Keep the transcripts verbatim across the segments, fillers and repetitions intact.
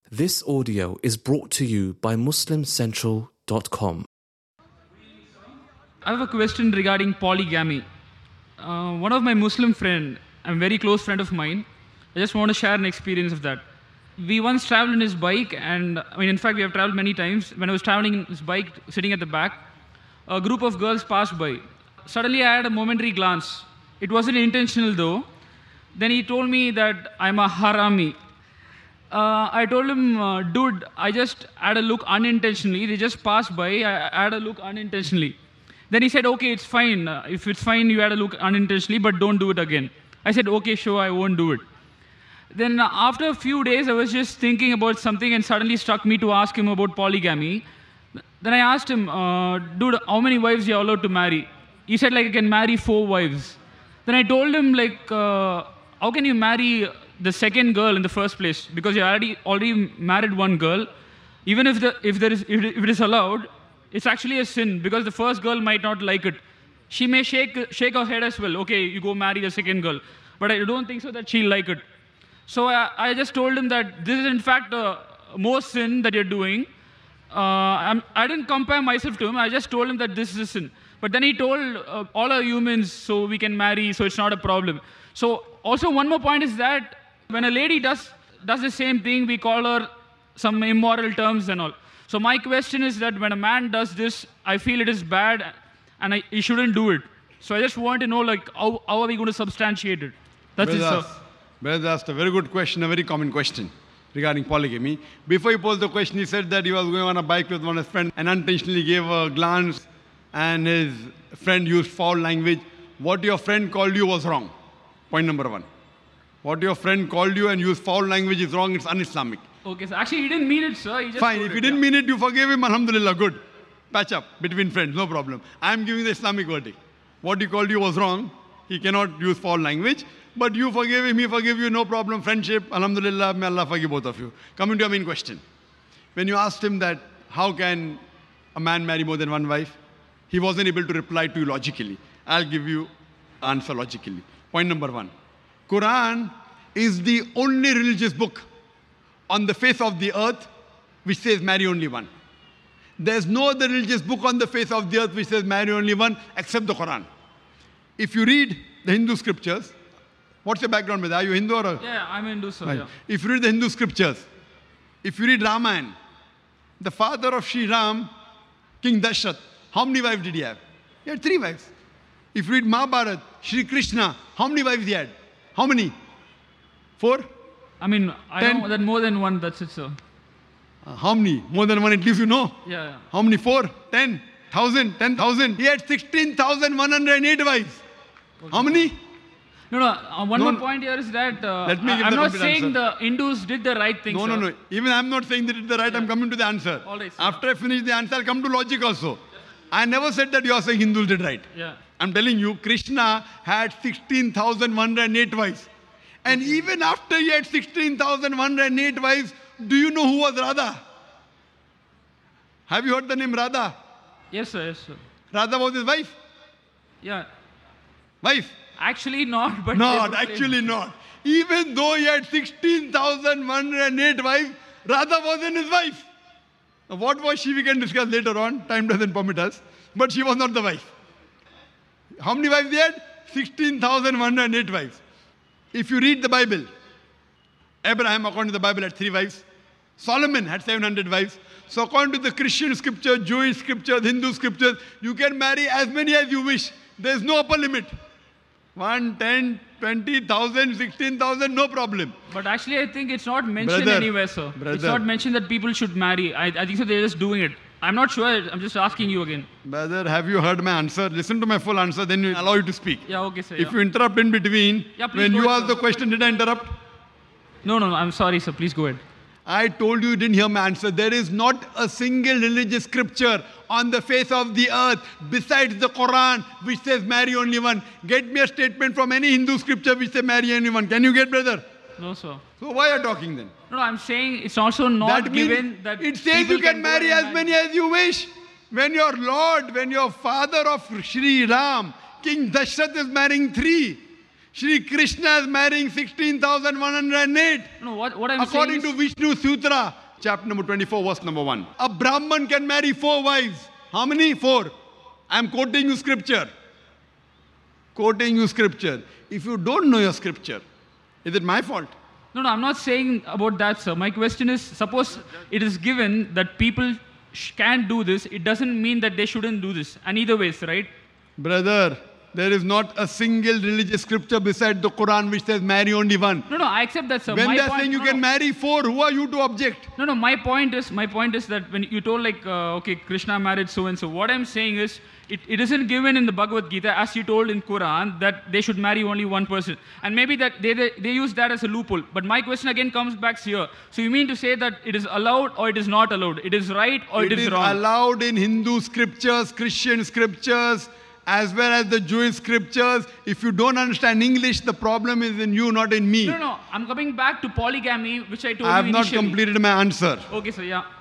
This audio is brought to you by muslim central dot com. I have a question regarding polygamy. Uh, one of my Muslim friend, a very close friend of mine, I just want to share an experience of that. We once traveled in his bike, and I mean, in fact, we have traveled many times. When I was traveling in his bike, sitting at the back, a group of girls passed by. Suddenly, I had a momentary glance. It wasn't intentional though. Then he told me that I'm a harami. Uh, I told him, uh, dude, I just had a look unintentionally. They just passed by. I, I had a look unintentionally. Then he said, okay, it's fine. Uh, if it's fine, you had a look unintentionally, but don't do it again. I said, okay, sure, I won't do it. Then uh, after a few days, I was just thinking about something and suddenly struck me to ask him about polygamy. Then I asked him, uh, dude, how many wives you are allowed to marry? He said, like, I can marry four wives. Then I told him, like, uh, how can you marry the second girl in the first place? Because you already already married one girl. Even if the if there is if it is allowed, it's actually a sin because the first girl might not like it. She may shake shake her head as well. Okay, you go marry the second girl, but I don't think so that she'll like it. So I, I just told him that this is in fact a more sin that you're doing. Uh, I'm, I didn't compare myself to him. I just told him that this is a sin. But then he told uh, all are humans, so we can marry, so it's not a problem. So also one more point is that when a lady does does the same thing, we call her some immoral terms and all. So my question is that when a man does this, I feel it is bad, and I, he shouldn't do it. So I just want to know, like, how, how are we going to substantiate it? That's it, sir. Brother asked a very good question, a very common question regarding polygamy. Before he posed the question, he said that he was going on a bike with one of his friends and unintentionally gave a glance, and his friend used foul language. What your friend called you was wrong. Point number one. What your friend called you and used foul language is wrong. It's un-Islamic. Okay, so actually he didn't mean it, sir. He just Fine. If he it, didn't yeah. mean it, you forgave him. Alhamdulillah, good. Patch up between friends, no problem. I am giving the Islamic verdict. What he called you was wrong. He cannot use foul language. But you forgave him, he forgave you, no problem. Friendship, alhamdulillah, may Allah forgive both of you. Coming to your main question. When you asked him that, how can a man marry more than one wife? He wasn't able to reply to you logically. I'll give you answer logically. Point number one. Quran is the only religious book on the face of the earth which says marry only one. There's no other religious book on the face of the earth which says marry only one except the Quran. If you read the Hindu scriptures, what's your background with? Are you Hindu or? A, yeah, I'm Hindu, sir. right. Yeah. If you read the Hindu scriptures, if you read Ramayana, the father of Sri Ram, King Dashrath, how many wives did he have? He had three wives. If you read Mahabharata, Sri Krishna, how many wives he had? How many? Four? I mean, I Ten? know that more than one, that's it, sir. Uh, how many? More than one, at least you know. Yeah, yeah. How many? Four? Ten? Thousand? Ten thousand? He had sixteen thousand one hundred eight wives. Okay. How many? No, no, uh, one no, more point here is that uh, let me give I'm the not complete saying answer. the Hindus did the right thing, No, sir. no, no. Even I'm not saying they did the right. Yeah. I'm coming to the answer. All right, sir. After I finish the answer, I'll come to logic also. I never said that you are saying Hindus did right. Yeah. I'm telling you, Krishna had sixteen thousand one hundred eight wives. And okay. Even after he had sixteen thousand one hundred eight wives, do you know who was Radha? Have you heard the name Radha? Yes, sir, yes, sir. Radha was his wife? Yeah. Wife? Actually not, but... Not, actually not. Even though he had sixteen thousand one hundred eight wives, Radha wasn't his wife. Now, what was she, we can discuss later on. Time doesn't permit us. But she was not the wife. How many wives he had? sixteen thousand one hundred eight wives. If you read the Bible, Abraham, according to the Bible, had three wives. Solomon had seven hundred wives. So according to the Christian scripture, Jewish scripture, Hindu scriptures, you can marry as many as you wish. There is no upper limit. One, ten, twenty thousand, sixteen thousand, no problem. But actually, I think it's not mentioned Brother, anywhere, sir. brother. It's not mentioned that people should marry. I, I think so they're just doing it. I'm not sure. I'm just asking you again. Brother, have you heard my answer? Listen to my full answer, then you allow you to speak. Yeah, okay, sir. If yeah. you interrupt in between, Yeah, please when go you ahead, ask sir. the question, did I interrupt? No, no, no. I'm sorry, sir. Please go ahead. I told you you didn't hear my answer. There is not a single religious scripture on the face of the earth besides the Quran which says marry only one. Get me a statement from any Hindu scripture which says marry only one. Can you get, brother? No, sir. So why are you talking then? No, no, I'm saying it's also not that means given that it says people you can, go marry and as many as you wish. When your Lord, when your father of Sri Ram, King Dashrath is marrying three, Shri Krishna is marrying sixteen thousand one hundred eight. No, what, what I'm According saying to Vishnu Sutra, chapter number twenty-four, verse number one. A Brahman can marry four wives. How many? Four. I'm quoting you scripture. Quoting you scripture. If you don't know your scripture, is it my fault? No, no, I'm not saying about that, sir. My question is, suppose it is given that people sh- can do this, it doesn't mean that they shouldn't do this. And either ways, right? Brother, there is not a single religious scripture beside the Quran which says marry only one. No, no, I accept that, sir. When my they are point, saying you no, can no. marry four, who are you to object? No, no, my point is, my point is that when you told like, uh, okay, Krishna married so-and-so, what I'm saying is, it, it isn't given in the Bhagavad Gita, as you told in Quran, that they should marry only one person. And maybe that they, they, they use that as a loophole. But my question again comes back here. So you mean to say that it is allowed or it is not allowed? It is right or it, It is, is wrong? allowed in Hindu scriptures, Christian scriptures, as well as the Jewish scriptures. If you don't understand English, the problem is in you, not in me. No, no, I'm coming back to polygamy, which I told I have you not initially. completed my answer. Okay, sir, yeah.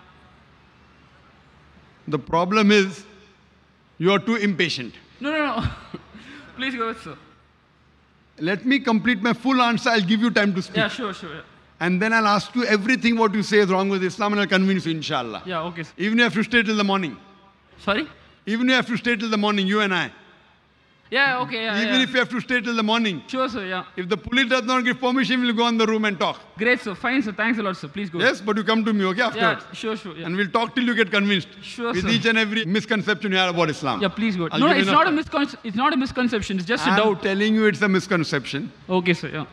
The problem is you are too impatient. No, no, no. Please go ahead, sir. Let me complete my full answer. I'll give you time to speak. Yeah, sure, sure. Yeah, And then I'll ask you everything what you say is wrong with Islam and I'll convince you, inshallah. yeah okay, sir. Even if you have to stay till the morning. Sorry? Even if you have to stay till the morning, you and I. Yeah, okay, yeah, Even yeah. if you have to stay till the morning. Sure, sir, yeah. If the police does not give permission, we'll go in the room and talk. Great, sir. Fine, sir. Thanks a lot, sir. Please go. Yes, but you come to me, okay, afterwards. Yeah, sure, sure. Yeah, And we'll talk till you get convinced. Sure, with sir. each and every misconception you have about Islam. yeah please go. I'll No, give you it's enough not, a time. miscon- it's not a misconception. It's just a I'm doubt. telling you it's a misconception. Okay, sir, yeah.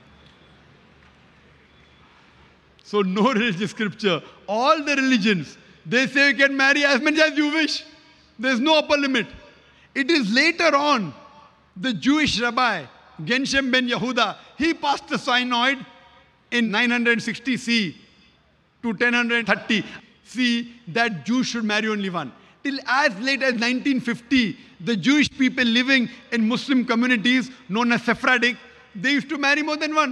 So no religious scripture. All the religions, they say you can marry as many as you wish. There's no upper limit. It is later on, the Jewish rabbi, Genshem ben Yehuda, he passed the synod in nine sixty C to ten thirty C that Jews should marry only one. Till as late as nineteen fifty, the Jewish people living in Muslim communities known as Sephardic, they used to marry more than one.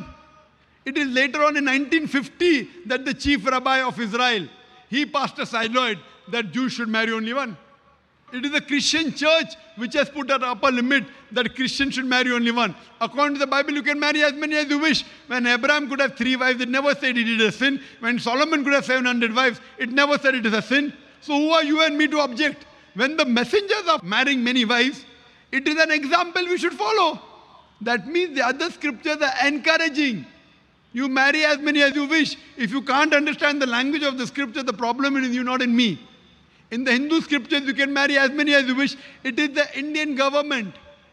It is later on in nineteen fifty that the chief rabbi of Israel, he passed a synod that Jews should marry only one. It is the Christian church which has put an upper limit that Christians should marry only one. According to the Bible, you can marry as many as you wish. When Abraham could have three wives, it never said he did a sin. When Solomon could have seven hundred wives, it never said it is a sin. So who are you and me to object? When the messengers are marrying many wives, it is an example we should follow. That means the other scriptures are encouraging. You marry as many as you wish. If you can't understand the language of the scripture, the problem is in you, not in me. In the Hindu scriptures, you can marry as many as you wish. It is the Indian government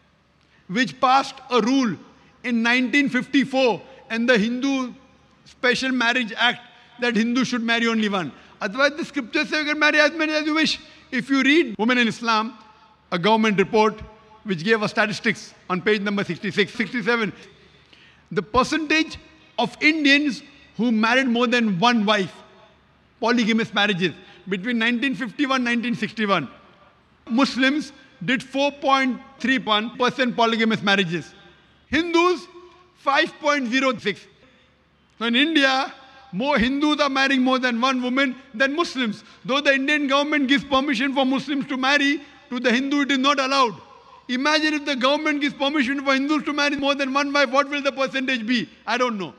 which passed a rule in nineteen fifty-four and the Hindu Special Marriage Act that Hindus should marry only one. Otherwise, the scriptures say you can marry as many as you wish. If you read Women in Islam, a government report which gave us statistics on page number sixty-six, sixty-seven, the percentage of Indians who married more than one wife, polygamous marriages, between nineteen fifty-one and nineteen sixty-one, Muslims did four point three one percent polygamous marriages. Hindus, five point zero six. So in India, more Hindus are marrying more than one woman than Muslims. Though the Indian government gives permission for Muslims to marry, to the Hindu it is not allowed. Imagine if the government gives permission for Hindus to marry more than one wife, what will the percentage be? I don't know.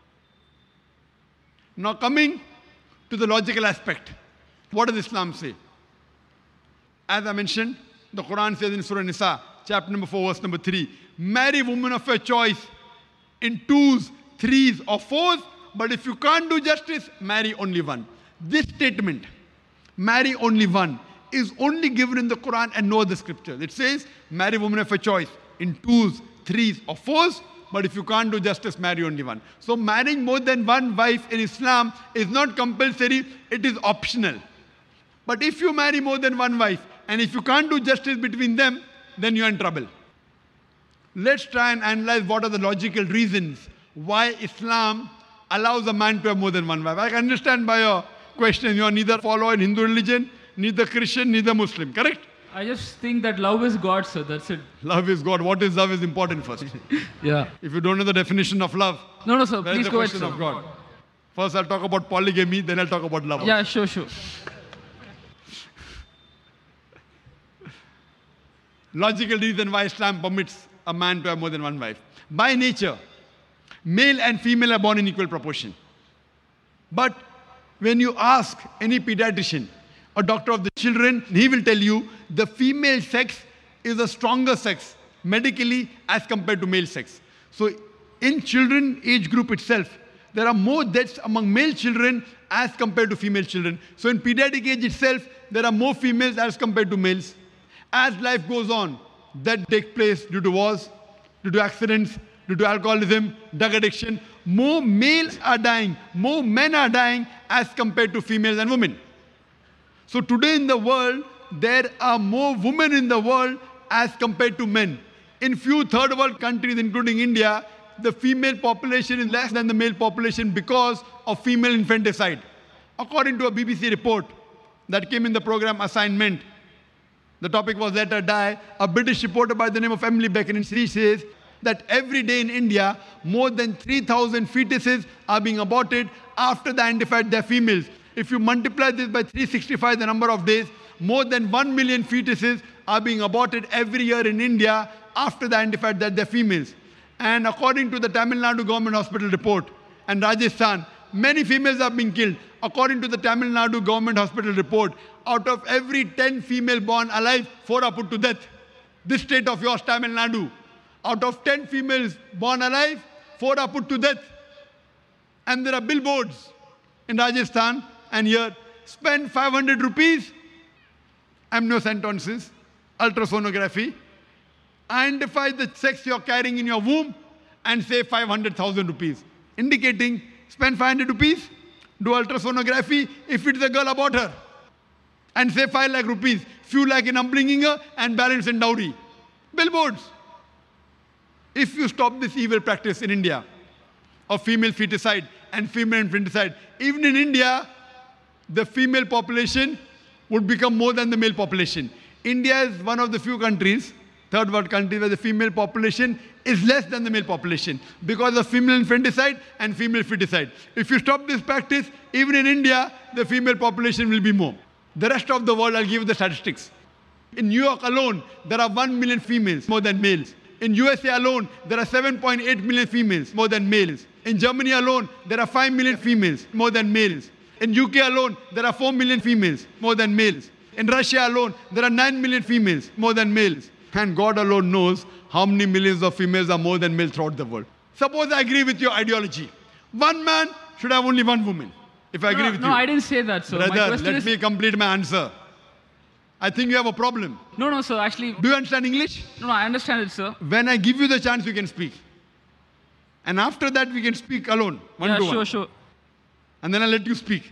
Now coming to the logical aspect. What does Islam say? As I mentioned, the Quran says in Surah Nisa, chapter number four, verse number three, marry women of your choice in twos, threes, or fours, but if you can't do justice, marry only one. This statement, marry only one, is only given in the Quran and no other scripture. It says, marry women of your choice in twos, threes, or fours, but if you can't do justice, marry only one. So marrying more than one wife in Islam is not compulsory, it is optional. But if you marry more than one wife, and if you can't do justice between them, then you're in trouble. Let's try and analyze what are the logical reasons why Islam allows a man to have more than one wife. I can understand by your question, you are neither follower in Hindu religion, neither Christian, neither Muslim, correct? I just think that love is God, sir. That's it. Love is God. What is love is important first. Yeah. If you don't know the definition of love, No, no, sir. where is Please the go ahead, question sir. of God? First I'll talk about polygamy, then I'll talk about love. Yeah, sure, sure. Logical reason why Islam permits a man to have more than one wife. By nature, male and female are born in equal proportion. But when you ask any pediatrician or doctor of the children, he will tell you the female sex is a stronger sex medically as compared to male sex. So in children age group itself, there are more deaths among male children as compared to female children. So in pediatric age itself, there are more females as compared to males. As life goes on, that takes place due to wars, due to accidents, due to alcoholism, drug addiction. More males are dying, more men are dying as compared to females and women. So today in the world, there are more women in the world as compared to men. In few third world countries, including India, the female population is less than the male population because of female infanticide. According to a B B C report that came in the program Assignment, the topic was Let Her Die, a British reporter by the name of Emily Beckett, she says that every day in India, more than three thousand fetuses are being aborted after they identified they're females. If you multiply this by three hundred sixty-five, the number of days, more than one million fetuses are being aborted every year in India after they identified that they're females. And according to the Tamil Nadu government hospital report and Rajasthan, many females are being killed. According to the Tamil Nadu government hospital report, out of every ten female born alive, four are put to death. This state of yours, Tamil Nadu, out of ten females born alive, four are put to death. And there are billboards in Rajasthan and here, spend five hundred rupees, amniocentesis, ultrasonography, identify the sex you're carrying in your womb and say five hundred thousand rupees. Indicating, spend five hundred rupees, do ultrasonography, if it's a girl, abort her. And say five lakh rupees, few lakh in upbringing her and balance in dowry. Billboards. If you stop this evil practice in India of female feticide and female infanticide, even in India, the female population would become more than the male population. India is one of the few countries, third world countries, where the female population is less than the male population because of female infanticide and female feticide. If you stop this practice, even in India, the female population will be more. The rest of the world, I'll give you the statistics. In New York alone, there are one million females, more than males. In U S A alone, there are seven point eight million females, more than males. In Germany alone, there are five million females, more than males. In U K alone, there are four million females, more than males. In Russia alone, there are nine million females, more than males. And God alone knows how many millions of females are more than males throughout the world. Suppose I agree with your ideology. One man should have only one woman. If I No, agree with no, you. I didn't say that, sir. My Brother, question let is- me complete my answer. I think you have a problem. No, no, sir. Actually, Do you understand English? no, no, I understand it, sir. When I give you the chance, you can speak. And after that, we can speak alone, one Yeah, to sure, one. sure. And then I'll let you speak.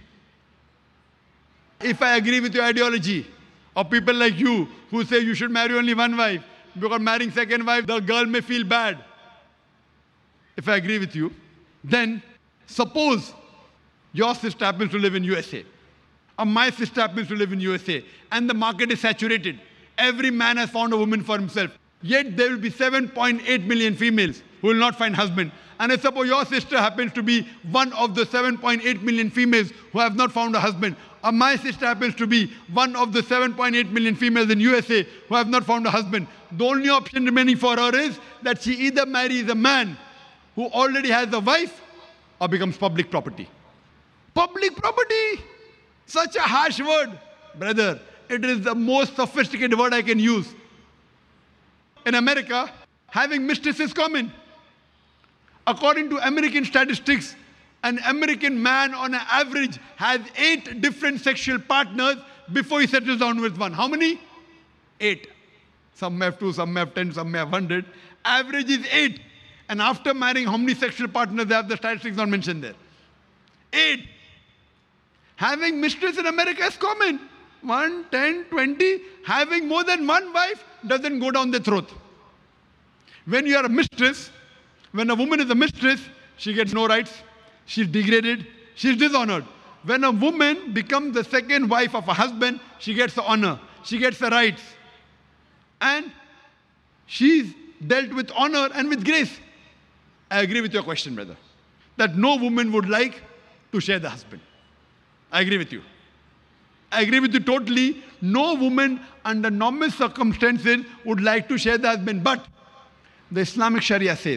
If I agree with your ideology, or people like you who say you should marry only one wife, because marrying second wife, the girl may feel bad. If I agree with you, then suppose your sister happens to live in U S A, or my sister happens to live in U S A, and the market is saturated. Every man has found a woman for himself. Yet there will be seven point eight million females who will not find husband. And I suppose your sister happens to be one of the seven point eight million females who have not found a husband. Or my sister happens to be one of the seven point eight million females in U S A who have not found a husband. The only option remaining for her is that she either marries a man who already has a wife or becomes public property. Public property! Such a harsh word. Brother, it is the most sophisticated word I can use. In America, having mistress is common. According to American statistics, an American man on an average has eight different sexual partners before he settles down with one. How many? Eight. Some may have two, some may have ten, some may have hundred. Average is eight. And after marrying, how many sexual partners they have? The statistics not mentioned there. Eight. Having mistress in America is common. One, ten, twenty. Having more than one wife doesn't go down the throat. When you are a mistress, when a woman is a mistress, she gets no rights. She's degraded. She's dishonored. When a woman becomes the second wife of a husband, she gets the honor. She gets the rights. And she's dealt with honor and with grace. I agree with your question, brother. That no woman would like to share the husband. I agree with you. I agree with you totally. No woman under normal circumstances would like to share the husband. But the Islamic Sharia says,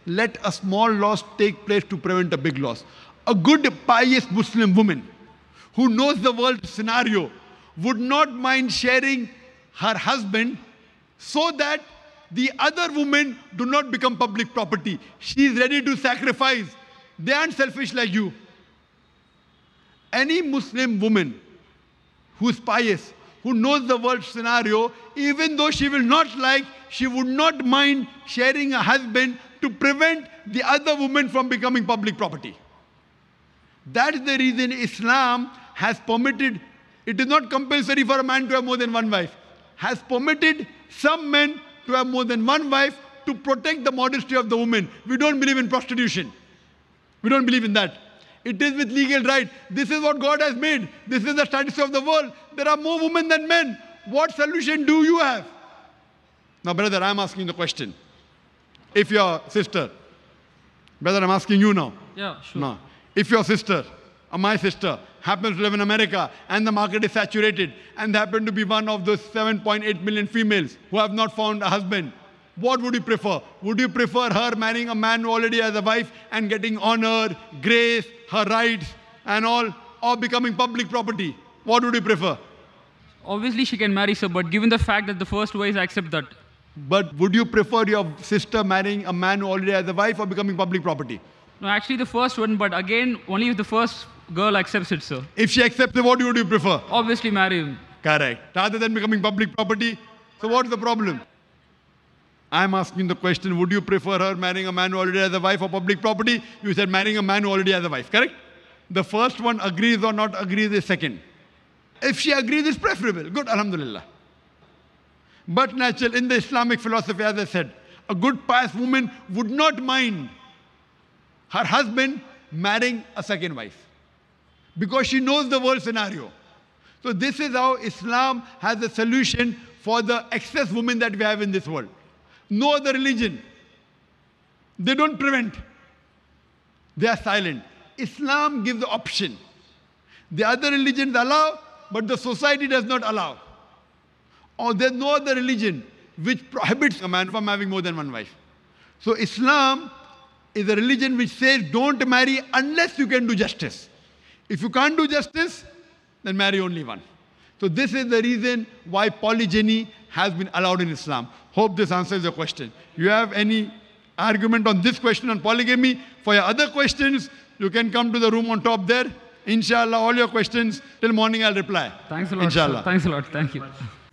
let a small loss take place to prevent a big loss. A good, pious Muslim woman who knows the world scenario would not mind sharing her husband so that the other women do not become public property. She is ready to sacrifice. They aren't selfish like you. Any Muslim woman who is pious, who knows the world scenario, even though she will not like, she would not mind sharing a husband to prevent the other woman from becoming public property. That's the reason Islam has permitted, it is not compulsory for a man to have more than one wife, has permitted some men to have more than one wife to protect the modesty of the woman. We don't believe in prostitution. We don't believe in that. It is with legal right. This is what God has made. This is the status of the world. There are more women than men. What solution do you have? Now, brother, I'm asking the question. If your sister, brother, I'm asking you now. Yeah, sure. Now, if your sister or my sister happens to live in America and the market is saturated and they happen to be one of those seven point eight million females who have not found a husband, what would you prefer? Would you prefer her marrying a man who already has a wife and getting honor, grace, her rights and all, or becoming public property? What would you prefer? Obviously, she can marry, sir, but given the fact that the first wife accept that. But would you prefer your sister marrying a man who already has a wife or becoming public property? No, actually the first one, but again, only if the first girl accepts it, sir. If she accepts it, what would you prefer? Obviously marry him. Correct. Rather than becoming public property. So what's the problem? I'm asking the question, would you prefer her marrying a man who already has a wife or public property? You said marrying a man who already has a wife, correct? The first one agrees or not agrees is second. If she agrees, it's preferable. Good, alhamdulillah. But natural, in the Islamic philosophy, as I said, a good pious woman would not mind her husband marrying a second wife because she knows the world scenario. So this is how Islam has a solution for the excess women that we have in this world. No other religion. They don't prevent. They are silent. Islam gives the option. The other religions allow, but the society does not allow. Or there's no other religion which prohibits a man from having more than one wife. So Islam is a religion which says don't marry unless you can do justice. If you can't do justice, then marry only one. So this is the reason why polygyny has been allowed in Islam. Hope this answers your question. You have any argument on this question on polygamy? For your other questions, you can come to the room on top there. Inshallah, all your questions till morning I'll reply. Thanks a lot, Inshallah. sir. Thanks a lot. Thank you.